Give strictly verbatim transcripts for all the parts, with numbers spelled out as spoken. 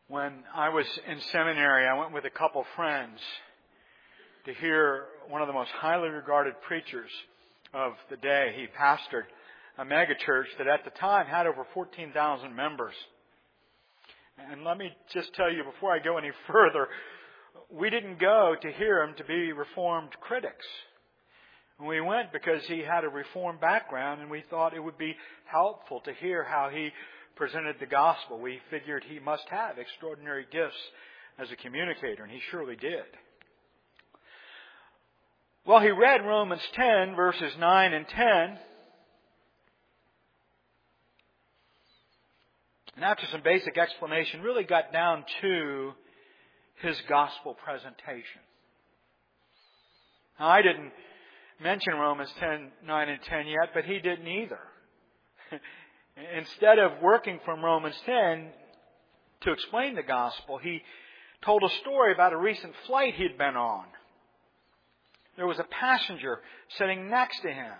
When I was in seminary, I went with a couple friends to hear one of the most highly regarded preachers of the day. He pastored a mega church that at the time had over fourteen thousand members. And let me just tell you before I go any further, we didn't go to hear him to be Reformed critics. We went because he had a Reformed background and we thought it would be helpful to hear how he presented the gospel. We figured he must have extraordinary gifts as a communicator, and he surely did. Well, he read Romans ten, verses nine and ten. And after some basic explanation, really got down to his gospel presentation. Now, I didn't mention Romans ten, nine and ten yet, but he didn't either. Instead of working from Romans ten to explain the gospel, he told a story about a recent flight he'd been on. There was a passenger sitting next to him.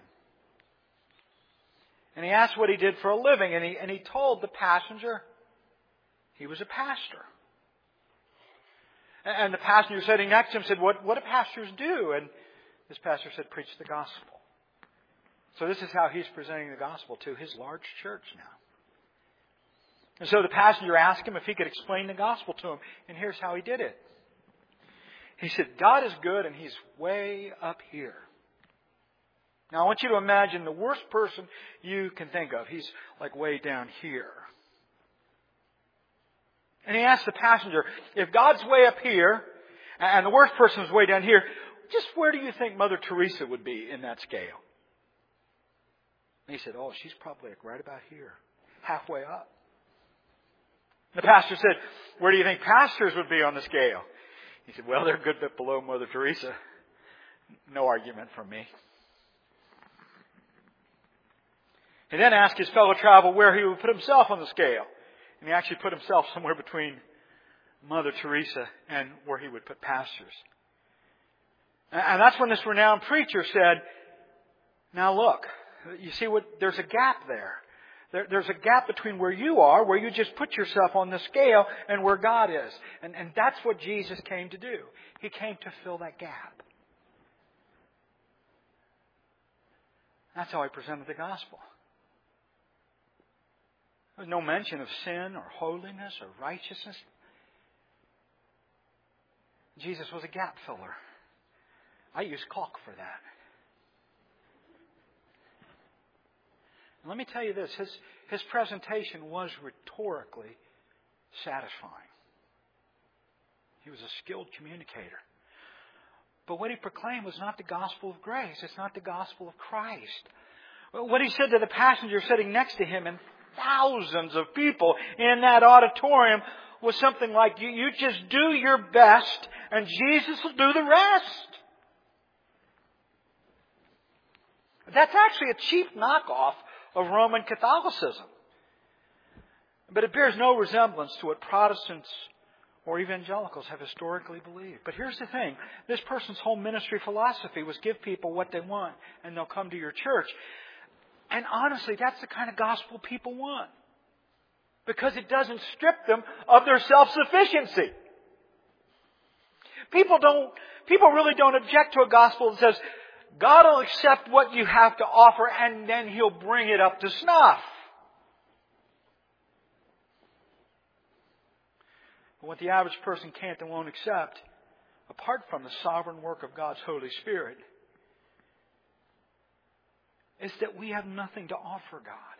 And he asked what he did for a living, and he, and he told the passenger he was a pastor. And the passenger sitting next to him said, what, what do pastors do? And this pastor said, preach the gospel. So this is how he's presenting the gospel to his large church now. And so the passenger asked him if he could explain the gospel to him. And here's how he did it. He said, God is good and He's way up here. Now I want you to imagine the worst person you can think of. He's like way down here. And he asked the passenger, if God's way up here and the worst person is way down here, just where do you think Mother Teresa would be in that scale? And he said, oh, she's probably like right about here, halfway up. The pastor said, where do you think pastors would be on the scale? He said, well, they're a good bit below Mother Teresa. No argument from me. He then asked his fellow traveler where he would put himself on the scale. And he actually put himself somewhere between Mother Teresa and where he would put pastors. And that's when this renowned preacher said, now look, you see what, there's a gap there. there. There's a gap between where you are, where you just put yourself on the scale, and where God is. And, and that's what Jesus came to do. He came to fill that gap. That's how He presented the gospel. There's no mention of sin or holiness or righteousness. Jesus was a gap filler. I use caulk for that. And let me tell you this, his, his presentation was rhetorically satisfying. He was a skilled communicator. But what he proclaimed was not the gospel of grace. It's not the gospel of Christ. What he said to the passenger sitting next to him and thousands of people in that auditorium was something like, you, you just do your best and Jesus will do the rest. That's actually a cheap knockoff of Roman Catholicism. But it bears no resemblance to what Protestants or evangelicals have historically believed. But here's the thing. This person's whole ministry philosophy was give people what they want and they'll come to your church. And honestly, that's the kind of gospel people want. Because it doesn't strip them of their self-sufficiency. People don't, people really don't object to a gospel that says, God will accept what you have to offer and then He'll bring it up to snuff. But what the average person can't and won't accept, apart from the sovereign work of God's Holy Spirit, is that we have nothing to offer God.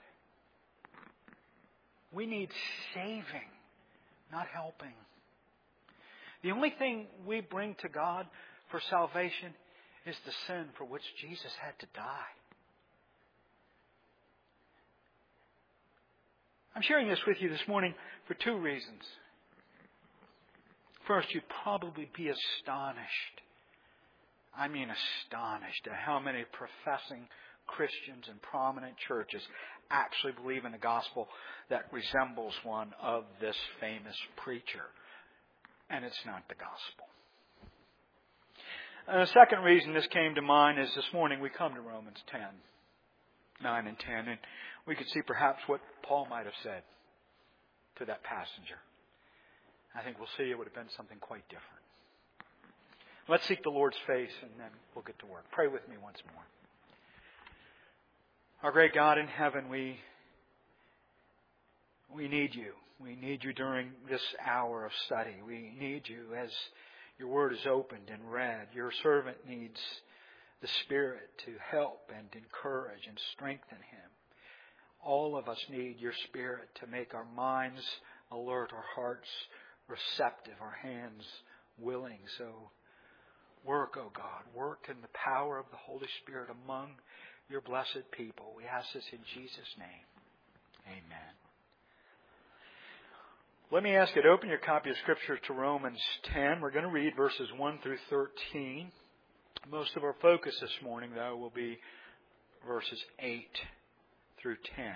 We need saving, not helping. The only thing we bring to God for salvation is the sin for which Jesus had to die. I'm sharing this with you this morning for two reasons. First, you'd probably be astonished. I mean astonished at how many professing Christians in prominent churches actually believe in a gospel that resembles one of this famous preacher. And it's not the gospel. And the second reason this came to mind is this morning we come to Romans ten, nine and ten, and we could see perhaps what Paul might have said to that passenger. I think we'll see it would have been something quite different. Let's seek the Lord's face and then we'll get to work. Pray with me once more. Our great God in heaven, we, we need you. We need you during this hour of study. We need you as your word is opened and read. Your servant needs the Spirit to help and encourage and strengthen him. All of us need your Spirit to make our minds alert, our hearts receptive, our hands willing. So work, O God, work in the power of the Holy Spirit among your blessed people. We ask this in Jesus' name. Amen. Let me ask you to open your copy of Scripture to Romans ten. We're going to read verses one through thirteen. Most of our focus this morning, though, will be verses eight through ten.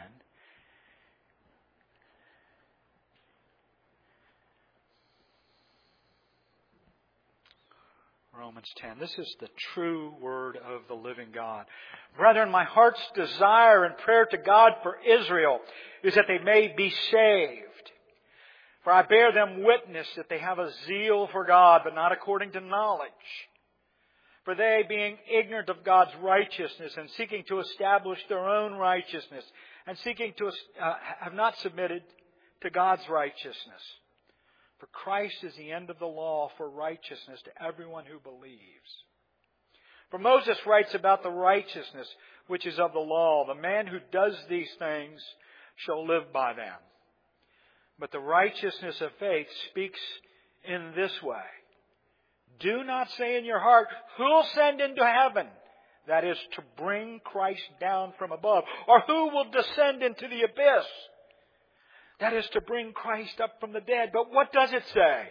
Romans ten. This is the true word of the living God. Brethren, my heart's desire and prayer to God for Israel is that they may be saved. For I bear them witness that they have a zeal for God, but not according to knowledge. For they, being ignorant of God's righteousness and seeking to establish their own righteousness, and seeking to uh, have not submitted to God's righteousness. For Christ is the end of the law for righteousness to everyone who believes. For Moses writes about the righteousness which is of the law. The man who does these things shall live by them. But the righteousness of faith speaks in this way. Do not say in your heart, who'll send into heaven? That is to bring Christ down from above. Or who will descend into the abyss? That is to bring Christ up from the dead. But what does it say?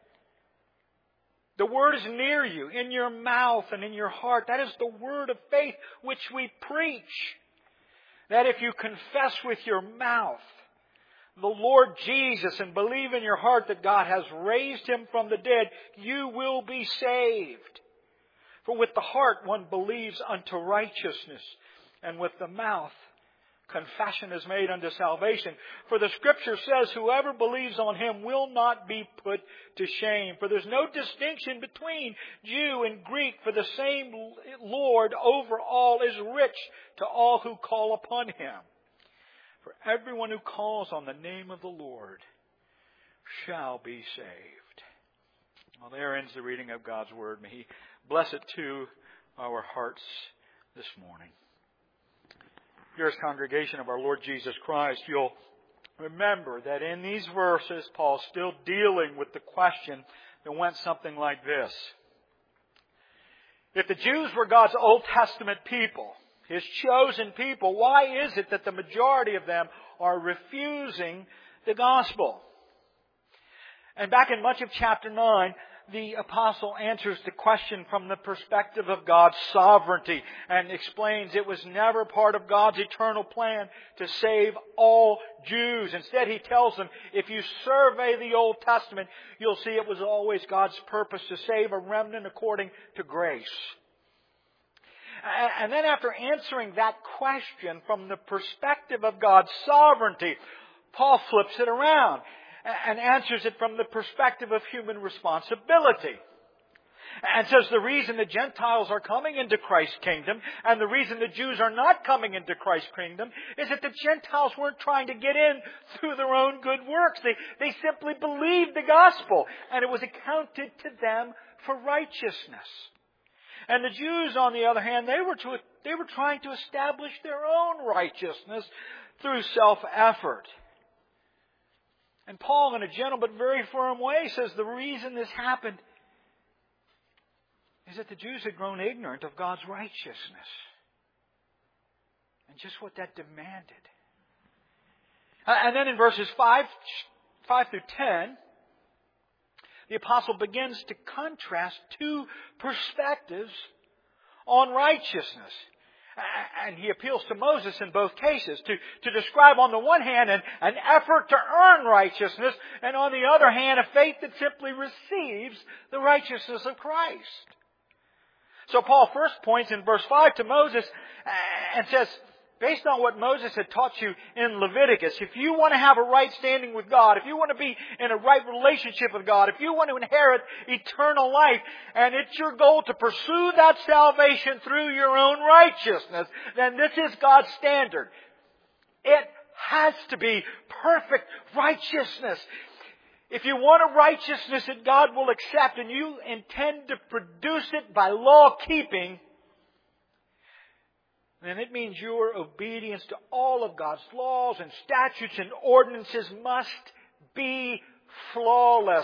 The word is near you, in your mouth and in your heart. That is the word of faith which we preach. That if you confess with your mouth the Lord Jesus and believe in your heart that God has raised Him from the dead, you will be saved. For with the heart one believes unto righteousness, and with the mouth confession is made unto salvation. For the Scripture says, whoever believes on Him will not be put to shame. For there's no distinction between Jew and Greek, for the same Lord over all is rich to all who call upon Him. For everyone who calls on the name of the Lord shall be saved. Well, there ends the reading of God's Word. May He bless it to our hearts this morning. Dearest congregation of our Lord Jesus Christ, you'll remember that in these verses, Paul's still dealing with the question that went something like this. If the Jews were God's Old Testament people, His chosen people, why is it that the majority of them are refusing the gospel? And back in much of chapter nine, the apostle answers the question from the perspective of God's sovereignty and explains it was never part of God's eternal plan to save all Jews. Instead, he tells them, if you survey the Old Testament, you'll see it was always God's purpose to save a remnant according to grace. And then after answering that question from the perspective of God's sovereignty, Paul flips it around and answers it from the perspective of human responsibility. And says the reason the Gentiles are coming into Christ's kingdom and the reason the Jews are not coming into Christ's kingdom is that the Gentiles weren't trying to get in through their own good works. They, they simply believed the gospel and it was accounted to them for righteousness. And the Jews, on the other hand, they were to, they were trying to establish their own righteousness through self-effort. And Paul, in a gentle but very firm way, says the reason this happened is that the Jews had grown ignorant of God's righteousness and just what that demanded. And then in verses five, five through ten, the apostle begins to contrast two perspectives on righteousness. And he appeals to Moses in both cases to, to describe on the one hand an, an effort to earn righteousness and on the other hand a faith that simply receives the righteousness of Christ. So Paul first points in verse five to Moses and says, based on what Moses had taught you in Leviticus, if you want to have a right standing with God, if you want to be in a right relationship with God, if you want to inherit eternal life, and it's your goal to pursue that salvation through your own righteousness, then this is God's standard. It has to be perfect righteousness. If you want a righteousness that God will accept and you intend to produce it by law keeping, then it means your obedience to all of God's laws and statutes and ordinances must be flawless.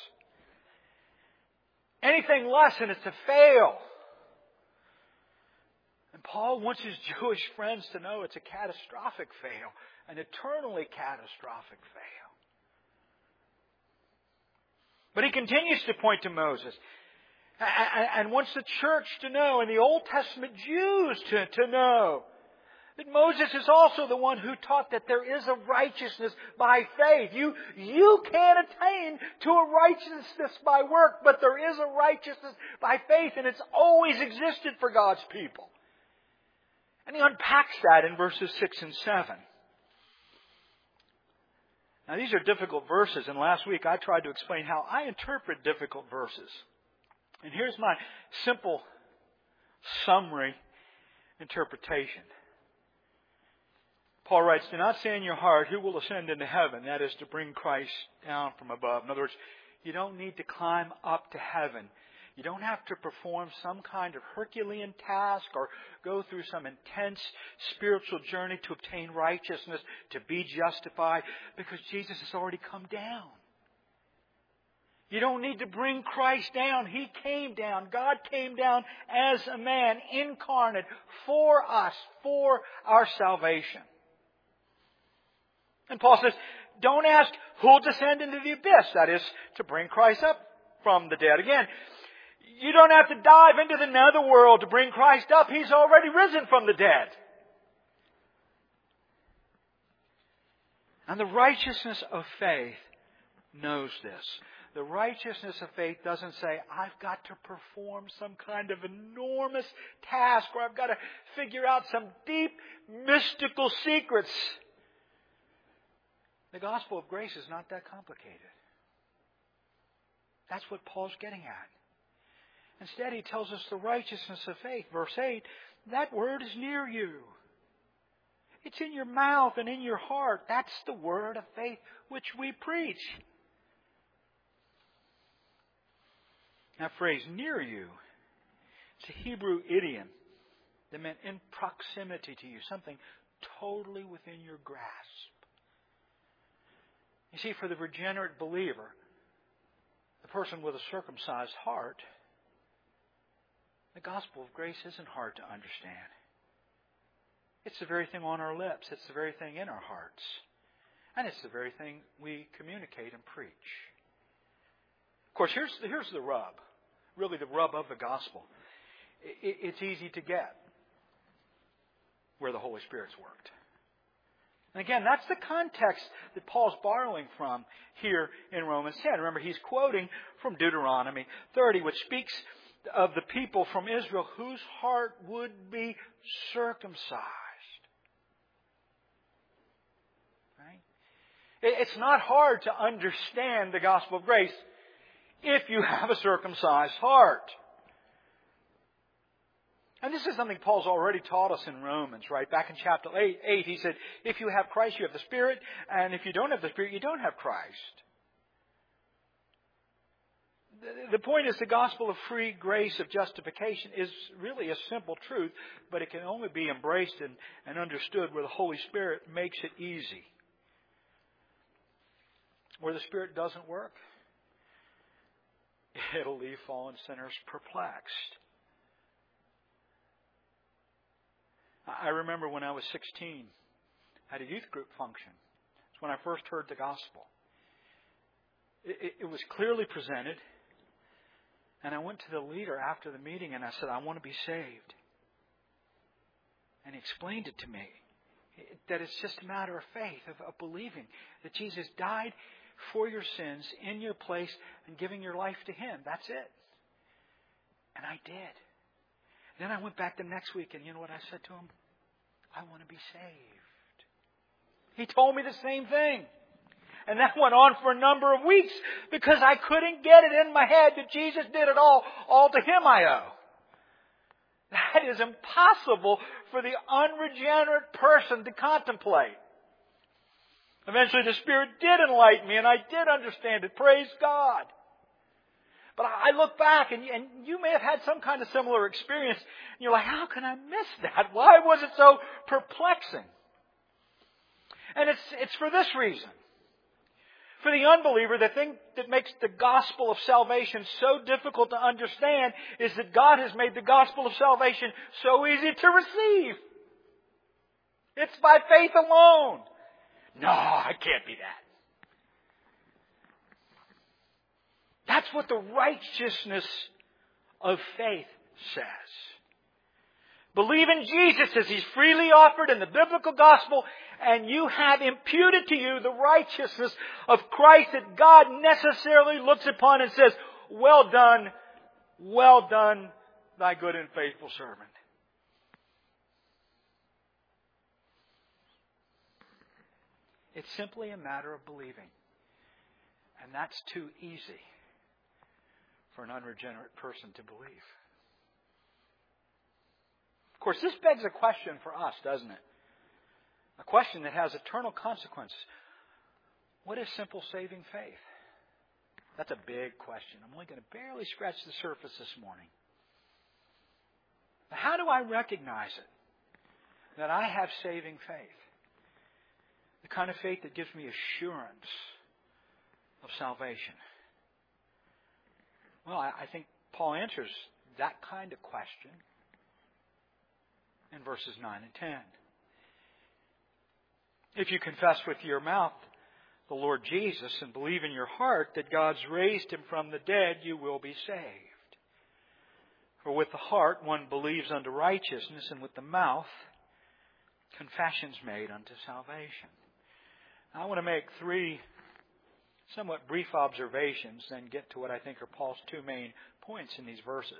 Anything less and it's a fail. And Paul wants his Jewish friends to know it's a catastrophic fail, an eternally catastrophic fail. But he continues to point to Moses and wants the church to know, and the Old Testament Jews to, to know, that Moses is also the one who taught that there is a righteousness by faith. You, you can't attain to a righteousness by work, but there is a righteousness by faith, and it's always existed for God's people. And he unpacks that in verses six and seven. Now these are difficult verses, and last week I tried to explain how I interpret difficult verses. And here's my simple summary interpretation. Paul writes, "Do not say in your heart, who will ascend into heaven?" That is to bring Christ down from above. In other words, you don't need to climb up to heaven. You don't have to perform some kind of Herculean task or go through some intense spiritual journey to obtain righteousness, to be justified, because Jesus has already come down. You don't need to bring Christ down. He came down. God came down as a man, incarnate, for us, for our salvation. And Paul says, don't ask who will descend into the abyss. That is, to bring Christ up from the dead. Again, you don't have to dive into the netherworld to bring Christ up. He's already risen from the dead. And the righteousness of faith knows this. The righteousness of faith doesn't say, I've got to perform some kind of enormous task, or I've got to figure out some deep mystical secrets. The gospel of grace is not that complicated. That's what Paul's getting at. Instead, he tells us the righteousness of faith. Verse eight, that word is near you. It's in your mouth and in your heart. That's the word of faith which we preach. That phrase, near you, it's a Hebrew idiom that meant in proximity to you, something totally within your grasp. You see, for the regenerate believer, the person with a circumcised heart, the gospel of grace isn't hard to understand. It's the very thing on our lips. It's the very thing in our hearts. And it's the very thing we communicate and preach. Of course, here's, here's the rub. Really the rub of the gospel. It, it's easy to get where the Holy Spirit's worked. And again, that's the context that Paul's borrowing from here in Romans ten. Remember, he's quoting from Deuteronomy thirty, which speaks of the people from Israel whose heart would be circumcised. Right? It's not hard to understand the gospel of grace if you have a circumcised heart. And this is something Paul's already taught us in Romans, right? Back in chapter eight, eight, he said, if you have Christ, you have the Spirit, and if you don't have the Spirit, you don't have Christ. The point is, the gospel of free grace of justification is really a simple truth, but it can only be embraced and, and understood where the Holy Spirit makes it easy. Where the Spirit doesn't work, it'll leave fallen sinners perplexed. I remember when I was sixteen, at a youth group function. It's when I first heard the gospel. It, it, it was clearly presented. And I went to the leader after the meeting and I said, I want to be saved. And he explained it to me. That it's just a matter of faith, of, of believing that Jesus died for your sins in your place and giving your life to Him. That's it. And I did. Then I went back the next week and you know what I said to him? I want to be saved. He told me the same thing. And that went on for a number of weeks because I couldn't get it in my head that Jesus did it all. All to Him I owe. That is impossible for the unregenerate person to contemplate. Eventually the Spirit did enlighten me and I did understand it. Praise God. But I look back and you may have had some kind of similar experience. And you're like, how can I miss that? Why was it so perplexing? And it's, it's for this reason. For the unbeliever, the thing that makes the gospel of salvation so difficult to understand is that God has made the gospel of salvation so easy to receive. It's by faith alone. No, it can't be that. That's what the righteousness of faith says. Believe in Jesus as He's freely offered in the biblical gospel, and you have imputed to you the righteousness of Christ that God necessarily looks upon and says, well done, well done, thy good and faithful servant. It's simply a matter of believing. And that's too easy for an unregenerate person to believe. Of course, this begs a question for us, doesn't it? A question that has eternal consequences. What is simple saving faith? That's a big question. I'm only going to barely scratch the surface this morning. But how do I recognize it? That I have saving faith. The kind of faith that gives me assurance of salvation. Well, I think Paul answers that kind of question in verses nine and ten. If you confess with your mouth the Lord Jesus and believe in your heart that God's raised Him from the dead, you will be saved. For with the heart one believes unto righteousness, and with the mouth confession's made unto salvation. I want to make three somewhat brief observations, then get to what I think are Paul's two main points in these verses.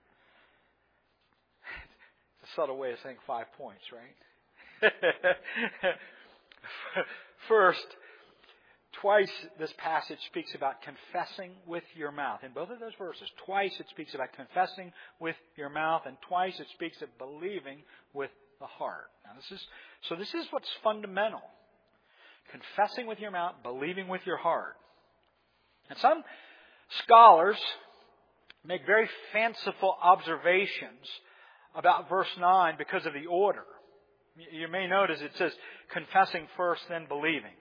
It's a subtle way of saying five points, right? First, twice this passage speaks about confessing with your mouth. In both of those verses, twice it speaks about confessing with your mouth, and twice it speaks of believing with the heart. Now, this is so. This is what's fundamental. Confessing with your mouth, believing with your heart. And some scholars make very fanciful observations about verse nine because of the order. You may notice it says confessing first, then believing.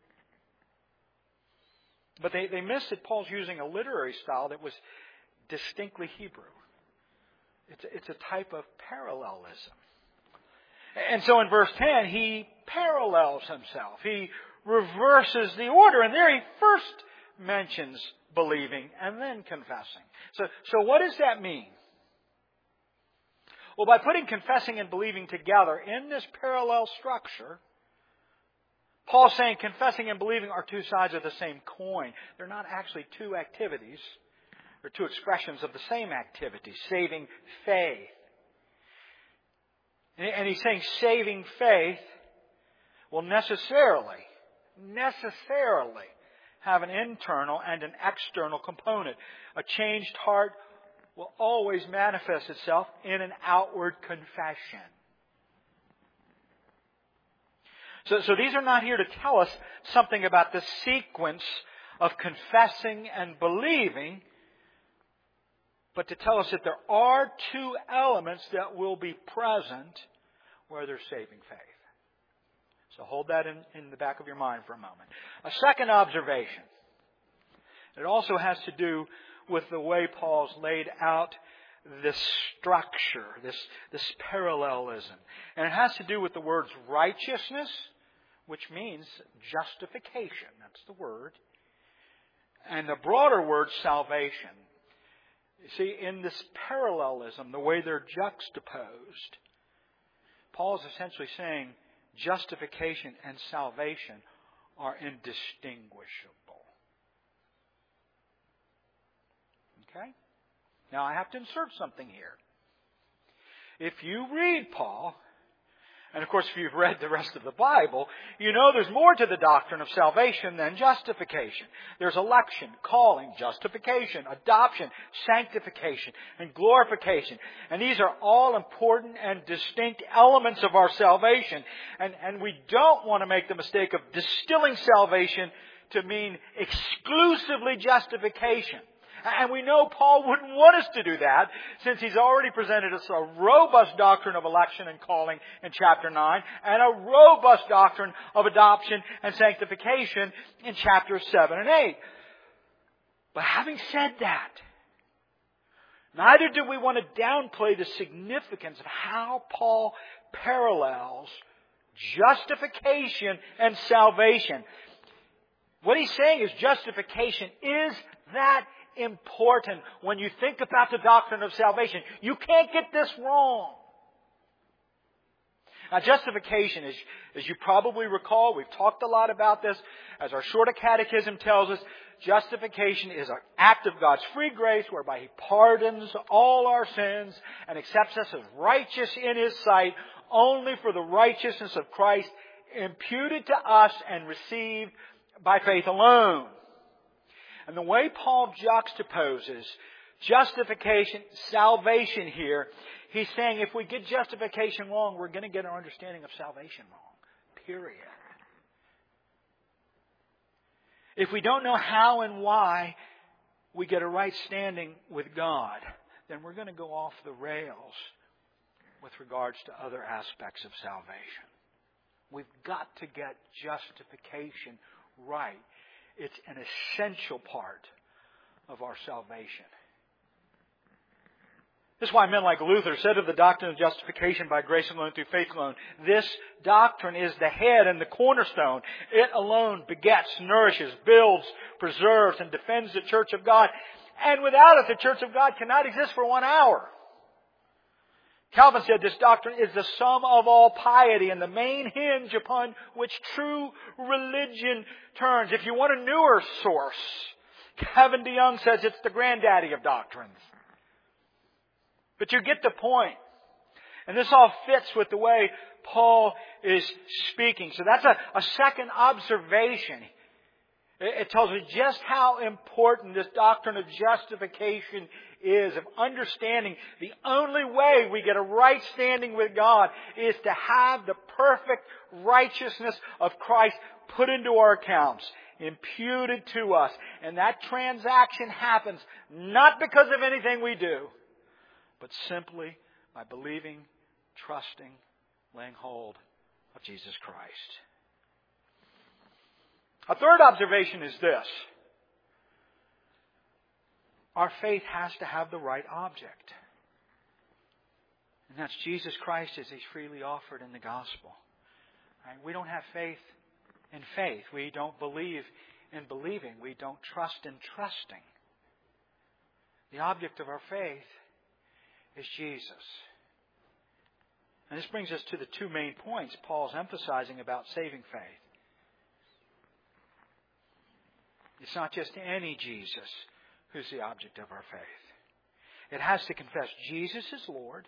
But they, they missed that Paul's using a literary style that was distinctly Hebrew. It's, it's a type of parallelism. And so in verse ten, he parallels himself. He reverses the order. And there he first mentions believing and then confessing. So, so what does that mean? Well, by putting confessing and believing together in this parallel structure, Paul's saying confessing and believing are two sides of the same coin. They're not actually two activities. They're two expressions of the same activity, saving faith. And he's saying saving faith will necessarily, necessarily have an internal and an external component. A changed heart will always manifest itself in an outward confession. So, so these are not here to tell us something about the sequence of confessing and believing, but to tell us that there are two elements that will be present where there's saving faith. So hold that in, in the back of your mind for a moment. A second observation. It also has to do with the way Paul's laid out this structure, this, this parallelism. And it has to do with the words righteousness, which means justification. That's the word. And the broader word salvation. You see, in this parallelism, the way they're juxtaposed, Paul's essentially saying justification and salvation are indistinguishable. Okay? Now I have to insert something here. If you read Paul And of course, if you've read the rest of the Bible, you know there's more to the doctrine of salvation than justification. There's election, calling, justification, adoption, sanctification, and glorification. And these are all important and distinct elements of our salvation. And, and we don't want to make the mistake of distilling salvation to mean exclusively justification. And we know Paul wouldn't want us to do that, since he's already presented us a robust doctrine of election and calling in chapter nine, and a robust doctrine of adoption and sanctification in chapters seven and eight. But having said that, neither do we want to downplay the significance of how Paul parallels justification and salvation. What he's saying is justification is that important when you think about the doctrine of salvation. You can't get this wrong. Now, justification, is, as you probably recall, we've talked a lot about this, as our Shorter Catechism tells us, justification is an act of God's free grace whereby He pardons all our sins and accepts us as righteous in His sight only for the righteousness of Christ imputed to us and received by faith alone. And the way Paul juxtaposes justification, salvation here, he's saying if we get justification wrong, we're going to get our understanding of salvation wrong. Period. If we don't know how and why we get a right standing with God, then we're going to go off the rails with regards to other aspects of salvation. We've got to get justification right. It's an essential part of our salvation. This is why men like Luther said of the doctrine of justification by grace alone through faith alone, this doctrine is the head and the cornerstone. It alone begets, nourishes, builds, preserves, and defends the church of God. And without it, the church of God cannot exist for one hour. Calvin said this doctrine is the sum of all piety and the main hinge upon which true religion turns. If you want a newer source, Kevin DeYoung says it's the granddaddy of doctrines. But you get the point. And this all fits with the way Paul is speaking. So that's a, a second observation. It, it tells me just how important this doctrine of justification is, of understanding the only way we get a right standing with God is to have the perfect righteousness of Christ put into our accounts, imputed to us. And that transaction happens not because of anything we do, but simply by believing, trusting, laying hold of Jesus Christ. A third observation is this. Our faith has to have the right object. And that's Jesus Christ as He's freely offered in the gospel. Right? We don't have faith in faith. We don't believe in believing. We don't trust in trusting. The object of our faith is Jesus. And this brings us to the two main points Paul's emphasizing about saving faith. It's not just any Jesus who's the object of our faith. It has to confess Jesus is Lord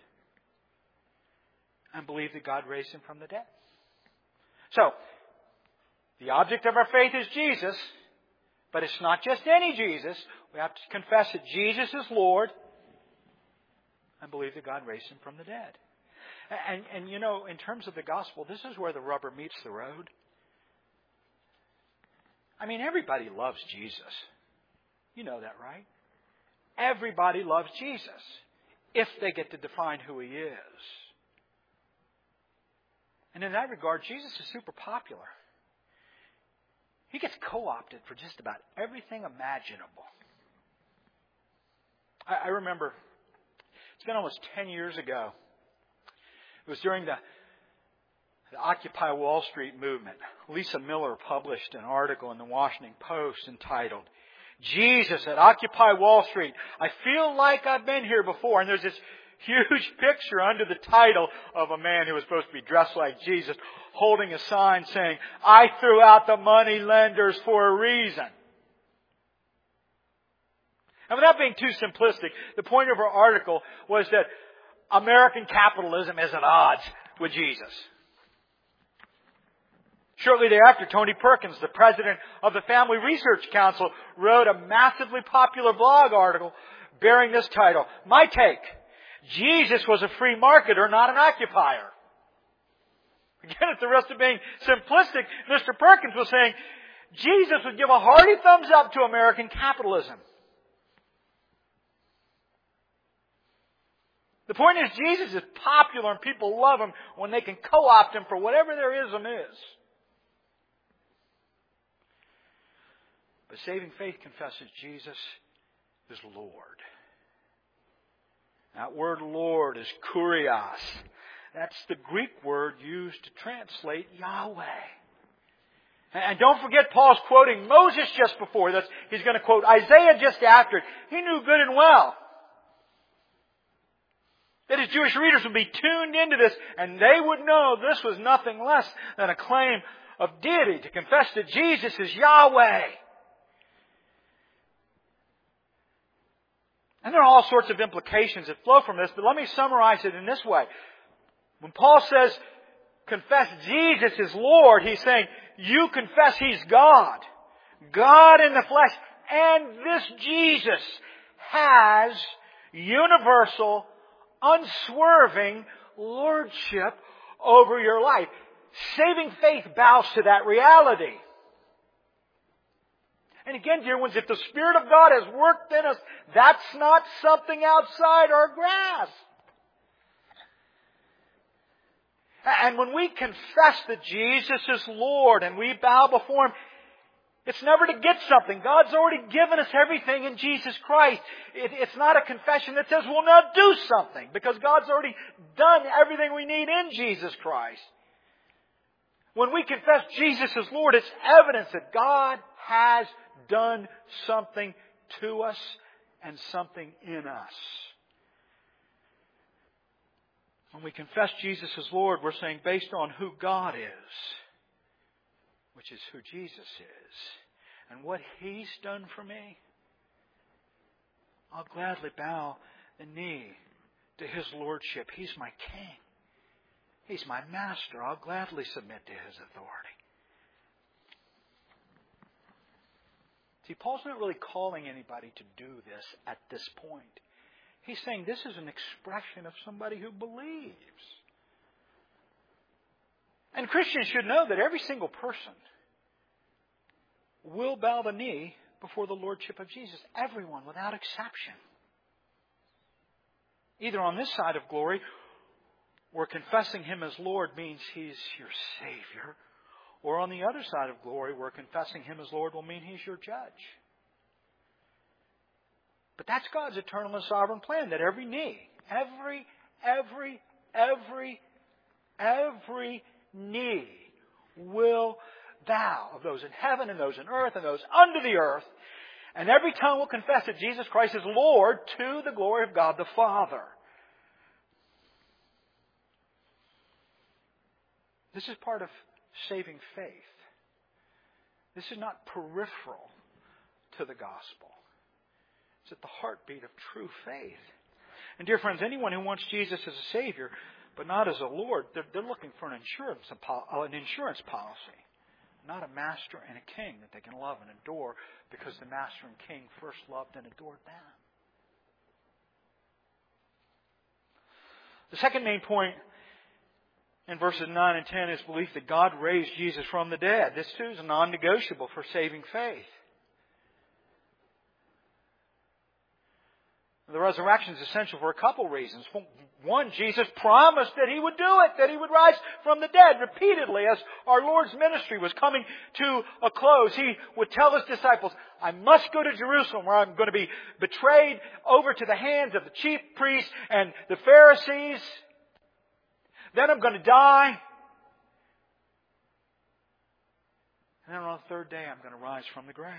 and believe that God raised Him from the dead. So, the object of our faith is Jesus, but it's not just any Jesus. We have to confess that Jesus is Lord and believe that God raised Him from the dead. And, and you know, in terms of the gospel, this is where the rubber meets the road. I mean, everybody loves Jesus. You know that, right? Everybody loves Jesus if they get to define who He is. And in that regard, Jesus is super popular. He gets co-opted for just about everything imaginable. I, I remember, it's been almost ten years ago. It was during the, the Occupy Wall Street movement. Lisa Miller published an article in the Washington Post entitled, Jesus at Occupy Wall Street. I feel like I've been here before. And there's this huge picture under the title of a man who was supposed to be dressed like Jesus, holding a sign saying, I threw out the money lenders for a reason. And without being too simplistic, the point of her article was that American capitalism is at odds with Jesus. Shortly thereafter, Tony Perkins, the president of the Family Research Council, wrote a massively popular blog article bearing this title, My Take, Jesus was a free marketer, not an occupier. Again, at the risk of being simplistic, Mister Perkins was saying, Jesus would give a hearty thumbs up to American capitalism. The point is, Jesus is popular and people love Him when they can co-opt Him for whatever their ism is. But saving faith confesses Jesus is Lord. That word Lord is kurios. That's the Greek word used to translate Yahweh. And don't forget, Paul's quoting Moses just before this. He's going to quote Isaiah just after it. He knew good and well that his Jewish readers would be tuned into this, and they would know this was nothing less than a claim of deity, to confess that Jesus is Yahweh. And there are all sorts of implications that flow from this, but let me summarize it in this way. When Paul says, confess Jesus is Lord, he's saying, you confess He's God. God in the flesh. And this Jesus has universal, unswerving lordship over your life. Saving faith bows to that reality. And again, dear ones, if the Spirit of God has worked in us, that's not something outside our grasp. And when we confess that Jesus is Lord and we bow before Him, it's never to get something. God's already given us everything in Jesus Christ. It, it's not a confession that says we'll now do something, because God's already done everything we need in Jesus Christ. When we confess Jesus as Lord, it's evidence that God has done something to us and something in us. When we confess Jesus as Lord, we're saying based on who God is, which is who Jesus is, and what He's done for me, I'll gladly bow the knee to His Lordship. He's my King. He's my Master. I'll gladly submit to His authority. See, Paul's not really calling anybody to do this at this point. He's saying this is an expression of somebody who believes. And Christians should know that every single person will bow the knee before the Lordship of Jesus. Everyone, without exception. Either on this side of glory, where confessing Him as Lord means He's your Savior, or on the other side of glory, where confessing Him as Lord will mean He's your judge. But that's God's eternal and sovereign plan, that every knee, every, every, every, every knee will bow, of those in heaven and those in earth and those under the earth, and every tongue will confess that Jesus Christ is Lord to the glory of God the Father. This is part of saving faith. This is not peripheral to the gospel. It's at the heartbeat of true faith. And dear friends, anyone who wants Jesus as a Savior, but not as a Lord, they're, they're looking for an insurance, an insurance policy. Not a master and a king that they can love and adore, because the master and king first loved and adored them. The second main point in verses nine and ten is belief that God raised Jesus from the dead. This too is non-negotiable for saving faith. The resurrection is essential for a couple reasons. One, Jesus promised that He would do it, that He would rise from the dead repeatedly as our Lord's ministry was coming to a close. He would tell His disciples, I must go to Jerusalem where I'm going to be betrayed over to the hands of the chief priests and the Pharisees. Then I'm going to die. And then on the third day I'm going to rise from the grave.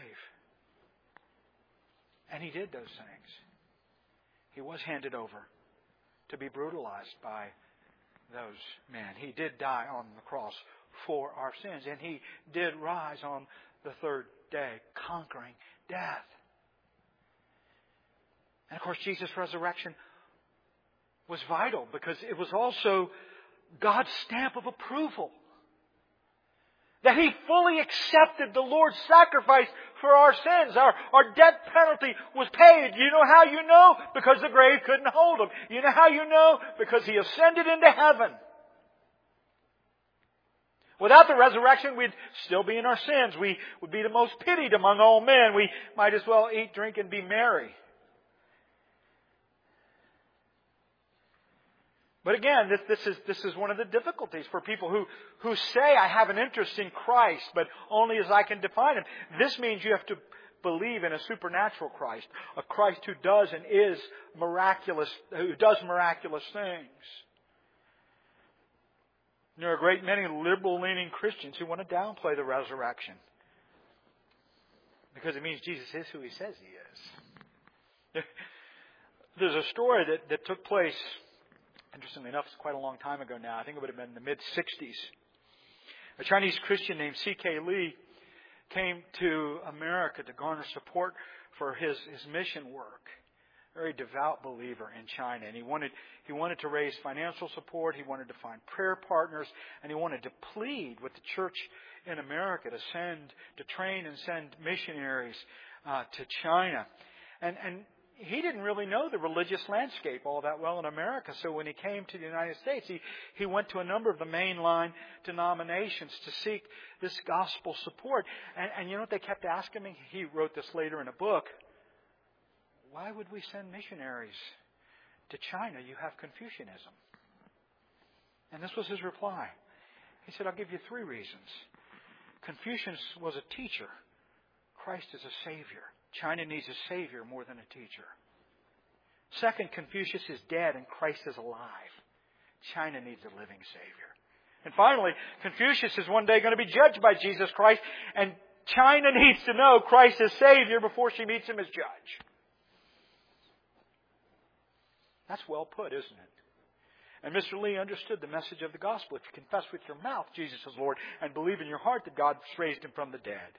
And He did those things. He was handed over to be brutalized by those men. He did die on the cross for our sins. And He did rise on the third day, conquering death. And of course, Jesus' resurrection was vital because it was also God's stamp of approval. That He fully accepted the Lord's sacrifice for our sins. Our, our death penalty was paid. You know how you know? Because the grave couldn't hold Him. You know how you know? Because He ascended into heaven. Without the resurrection, we'd still be in our sins. We would be the most pitied among all men. We might as well eat, drink, and be merry. But again, this, this is this is one of the difficulties for people who, who say, I have an interest in Christ, but only as I can define Him. This means you have to believe in a supernatural Christ, a Christ who does and is miraculous, who does miraculous things. There are a great many liberal-leaning Christians who want to downplay the resurrection because it means Jesus is who He says He is. There's a story that, that took place, interestingly enough, it's quite a long time ago now. I think it would have been in the mid-sixties. A Chinese Christian named C K Lee came to America to garner support for his, his mission work. Very devout believer in China. And he wanted, he wanted to raise financial support. He wanted to find prayer partners. And he wanted to plead with the church in America to send, to train and send missionaries uh, to China. And, and he didn't really know the religious landscape all that well in America. So when he came to the United States, he, he went to a number of the mainline denominations to seek this gospel support. And, and you know what they kept asking me? He wrote this later in a book. Why would we send missionaries to China? You have Confucianism. And this was his reply. He said, I'll give you three reasons. Confucius was a teacher. Christ is a savior. China needs a savior more than a teacher. Second, Confucius is dead and Christ is alive. China needs a living savior. And finally, Confucius is one day going to be judged by Jesus Christ, and China needs to know Christ is Savior before she meets Him as judge. That's well put, isn't it? And Mister Lee understood the message of the gospel. If you confess with your mouth Jesus is Lord and believe in your heart that God raised Him from the dead,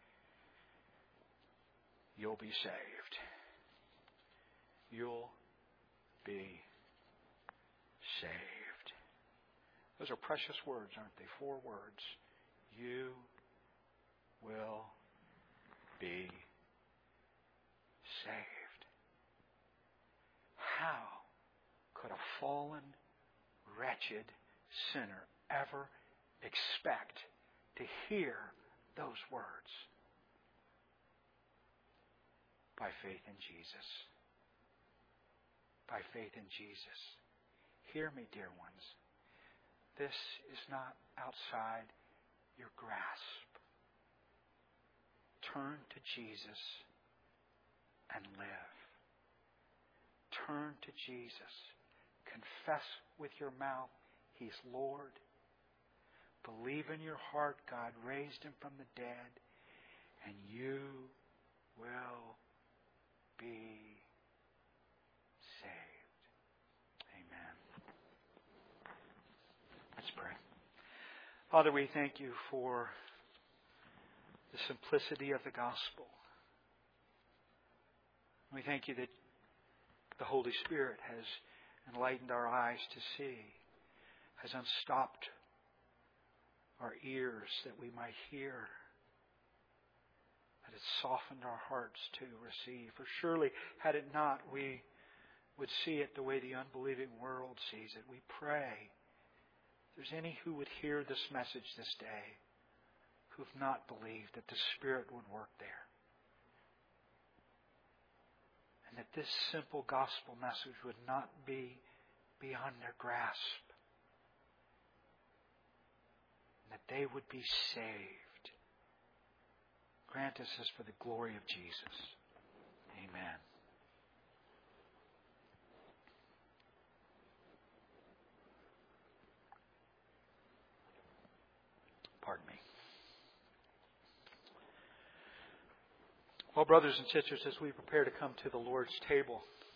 you'll be saved. You'll be saved. Those are precious words, aren't they? Four words. You will be saved. How could a fallen, wretched sinner ever expect to hear those words? By faith in Jesus. By faith in Jesus. Hear me, dear ones. This is not outside your grasp. Turn to Jesus and live. Turn to Jesus. Confess with your mouth He's Lord. Believe in your heart God raised Him from the dead, and you will be saved. Amen. Let's pray. Father, we thank You for the simplicity of the gospel. We thank You that the Holy Spirit has enlightened our eyes to see, has unstopped our ears that we might hear, that it's softened our hearts to receive. For surely, had it not, we would see it the way the unbelieving world sees it. We pray, if there's any who would hear this message this day, who have not believed, that the Spirit would work there. And that this simple gospel message would not be beyond their grasp. And that they would be saved. Grant us this for the glory of Jesus. Amen. Pardon me. Well, brothers and sisters, as we prepare to come to the Lord's table,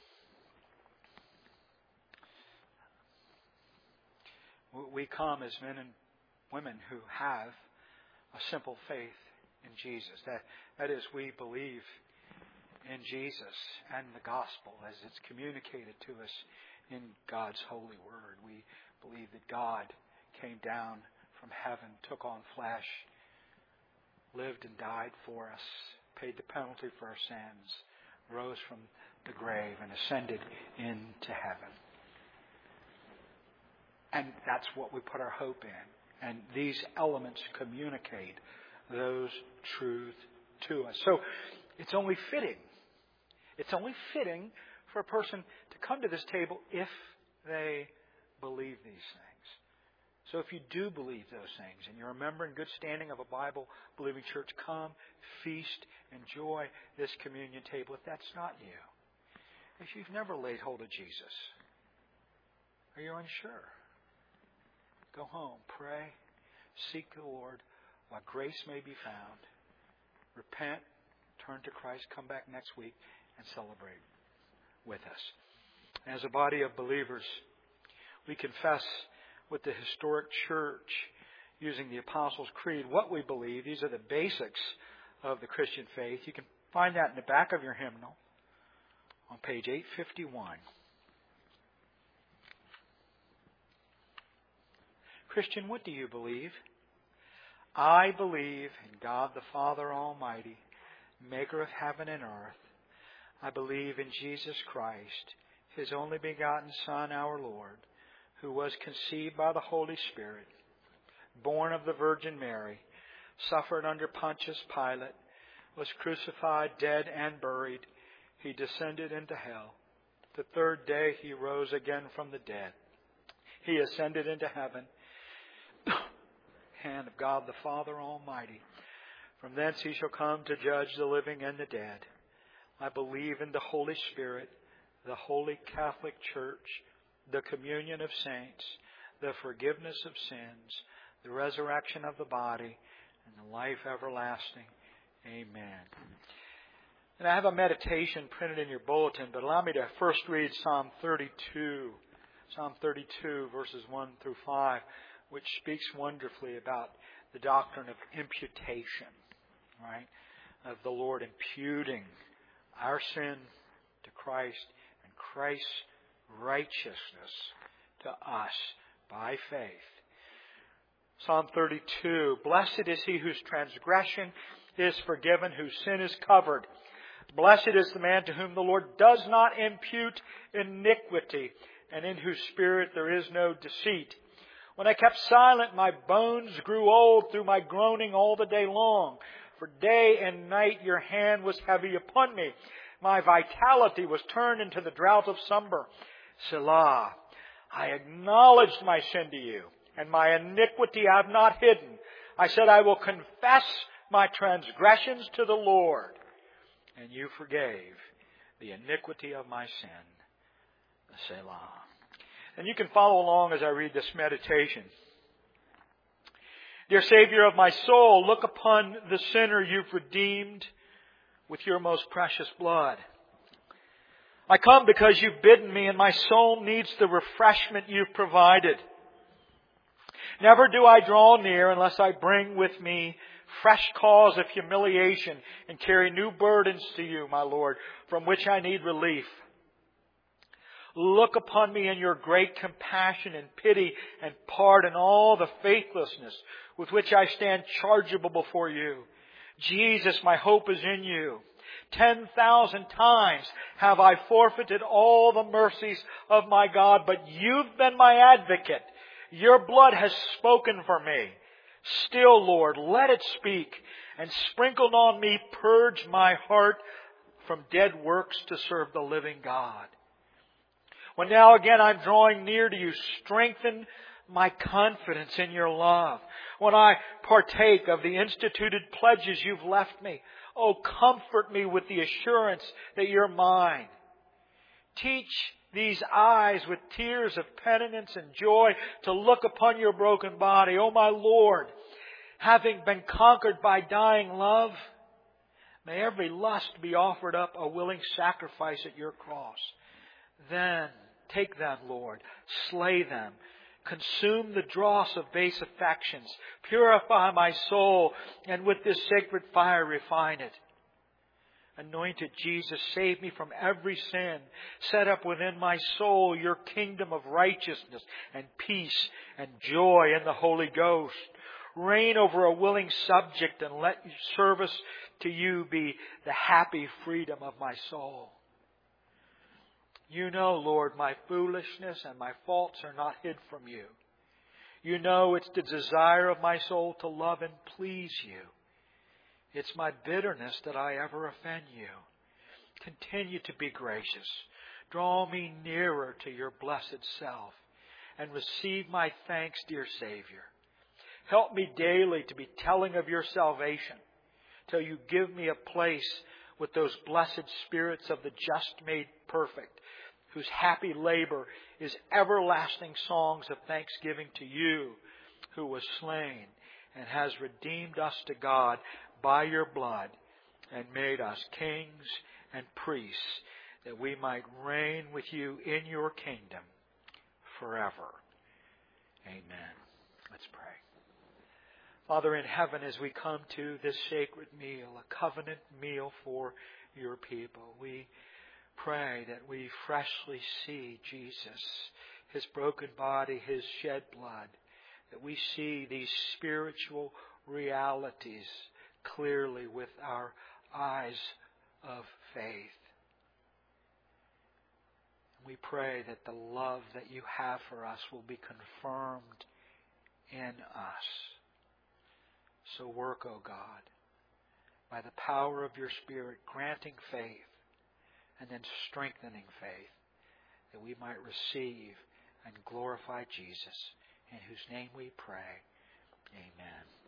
we come as men and women who have a simple faith in Jesus. That, that is, we believe in Jesus and the gospel as it's communicated to us in God's holy word. We believe that God came down from heaven, took on flesh, lived and died for us, paid the penalty for our sins, rose from the grave and ascended into heaven. And that's what we put our hope in. And these elements communicate those truths to us. So it's only fitting. It's only fitting for a person to come to this table if they believe these things. So if you do believe those things and you're a member in good standing of a Bible-believing church, come, feast, enjoy this communion table. If that's not you, if you've never laid hold of Jesus, or you're unsure, go home, pray, seek the Lord while grace may be found. Repent, turn to Christ, come back next week and celebrate with us. As a body of believers, we confess with the historic church using the Apostles' Creed what we believe. These are the basics of the Christian faith. You can find that in the back of your hymnal on page eight fifty-one. Christian, what do you believe? I believe in God the Father Almighty, maker of heaven and earth. I believe in Jesus Christ, His only begotten Son, our Lord, who was conceived by the Holy Spirit, born of the Virgin Mary, suffered under Pontius Pilate, was crucified, dead, and buried. He descended into hell. The third day He rose again from the dead. He ascended into heaven, hand of God the Father Almighty. From thence He shall come to judge the living and the dead. I believe in the Holy Spirit, the Holy Catholic Church, the communion of saints, the forgiveness of sins, the resurrection of the body, and the life everlasting. Amen. And I have a meditation printed in your bulletin, but allow me to first read Psalm thirty-two. Psalm thirty-two, verses one through five, which speaks wonderfully about the doctrine of imputation, right? Of the Lord imputing our sin to Christ and Christ's righteousness to us by faith. Psalm thirty-two, blessed is he whose transgression is forgiven, whose sin is covered. Blessed is the man to whom the Lord does not impute iniquity, and in whose spirit there is no deceit. When I kept silent, my bones grew old through my groaning all the day long. For day and night your hand was heavy upon me. My vitality was turned into the drought of summer. Selah, I acknowledged my sin to you, and my iniquity I have not hidden. I said, I will confess my transgressions to the Lord, and you forgave the iniquity of my sin. Selah. And you can follow along as I read this meditation. Dear Savior of my soul, look upon the sinner you've redeemed with your most precious blood. I come because you've bidden me, and my soul needs the refreshment you've provided. Never do I draw near unless I bring with me fresh cause of humiliation and carry new burdens to you, my Lord, from which I need relief. Look upon me in your great compassion and pity, and pardon all the faithlessness with which I stand chargeable before you. Jesus, my hope is in you. Ten thousand times have I forfeited all the mercies of my God, but you've been my advocate. Your blood has spoken for me. Still, Lord, let it speak, and sprinkled on me purge my heart from dead works to serve the living God. When now again I'm drawing near to you, strengthen my confidence in your love. When I partake of the instituted pledges you've left me, oh, comfort me with the assurance that you're mine. Teach these eyes with tears of penitence and joy to look upon your broken body. Oh, my Lord, having been conquered by dying love, may every lust be offered up a willing sacrifice at your cross. Then take them, Lord, slay them, consume the dross of base affections, purify my soul, and with this sacred fire refine it. Anointed Jesus, save me from every sin. Set up within my soul your kingdom of righteousness and peace and joy in the Holy Ghost. reign over a willing subject and let service to you be the happy freedom of my soul. You know, Lord, my foolishness and my faults are not hid from you. You know it's the desire of my soul to love and please you. It's my bitterness that I ever offend you. Continue to be gracious. Draw me nearer to your blessed self and receive my thanks, dear Savior. Help me daily to be telling of your salvation till you give me a place with those blessed spirits of the just made perfect, whose happy labor is everlasting songs of thanksgiving to you, who was slain and has redeemed us to God by your blood and made us kings and priests, that we might reign with you in your kingdom forever. Amen. Let's pray. Father in heaven, as we come to this sacred meal, a covenant meal for your people, we pray that we freshly see Jesus, His broken body, His shed blood, that we see these spiritual realities clearly with our eyes of faith. We pray that the love that you have for us will be confirmed in us. So work, O God, by the power of your Spirit, granting faith and then strengthening faith, that we might receive and glorify Jesus, in whose name we pray. Amen.